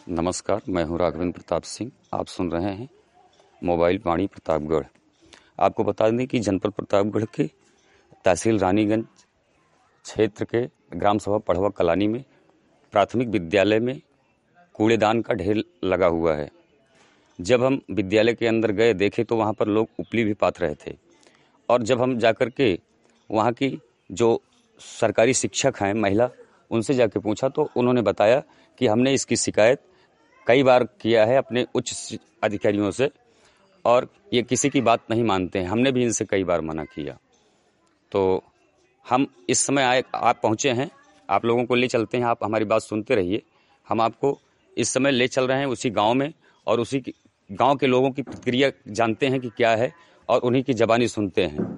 नमस्कार, मैं हूं राघवेंद्र प्रताप सिंह। आप सुन रहे हैं मोबाइल वाणी प्रतापगढ़। आपको बता दें कि जनपद प्रतापगढ़ के तहसील रानीगंज क्षेत्र के ग्राम सभा पढ़वा कलानी में प्राथमिक विद्यालय में कूड़ेदान का ढेर लगा हुआ है। जब हम विद्यालय के अंदर गए, देखे तो वहाँ पर लोग उपली भी पाथ रहे थे। और जब हम जाकर के वहाँ की जो सरकारी शिक्षक हैं महिला, उनसे जाके पूछा तो उन्होंने बताया कि हमने इसकी शिकायत कई बार किया है अपने उच्च अधिकारियों से और ये किसी की बात नहीं मानते हैं। हमने भी इनसे कई बार मना किया। तो हम इस समय आप पहुँचे हैं, आप लोगों को ले चलते हैं। आप हमारी बात सुनते रहिए। हम आपको इस समय ले चल रहे हैं उसी गांव में और उसी गांव के लोगों की प्रतिक्रिया जानते हैं कि क्या है और उन्हीं की ज़बानी सुनते हैं।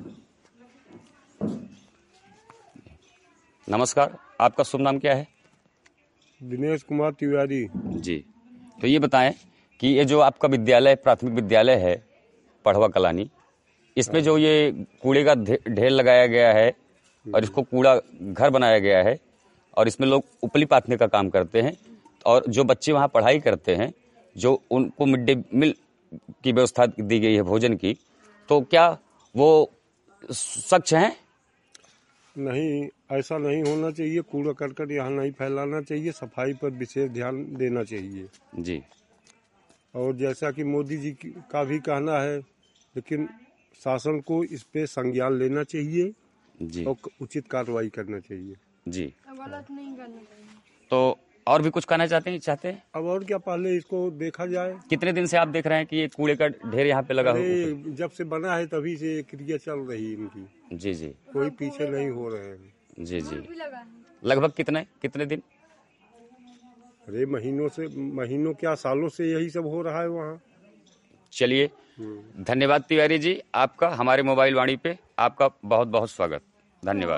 नमस्कार, आपका शुभ नाम क्या है? दिनेश कुमार तिवारी जी। तो ये बताएं कि ये जो आपका विद्यालय, प्राथमिक विद्यालय है पढ़वा कलानी, इसमें जो ये कूड़े का ढेर लगाया गया है और इसको कूड़ा घर बनाया गया है और इसमें लोग उपली पाथने का काम करते हैं और जो बच्चे वहाँ पढ़ाई करते हैं, जो उनको मिड डे मील की व्यवस्था दी गई है भोजन की, तो क्या वो सच हैं? नहीं, ऐसा नहीं होना चाहिए। कूड़ा करकट यहाँ नहीं फैलाना चाहिए। सफाई पर विशेष ध्यान देना चाहिए जी। और जैसा कि मोदी जी का भी कहना है, लेकिन शासन को इस पे संज्ञान लेना चाहिए जी और उचित कार्रवाई करना चाहिए। जी। गलत नहीं करना चाहिए। तो और भी कुछ कहना चाहते हैं? अब और क्या, पहले इसको देखा जाए। कितने दिन से आप देख रहे हैं कि ये कूड़े का ढेर यहाँ पे लगा हुआ है? जब से बना है तभी से ये क्रिया चल रही है इनकी। जी जी। कोई पीछे नहीं हो रहे हैं। जी जी। लगभग कितने दिन? अरे महीनों क्या, सालों से यही सब हो रहा है वहाँ। चलिए, धन्यवाद तिवारी जी, आपका हमारे मोबाइल वाणी पे आपका बहुत बहुत स्वागत। धन्यवाद।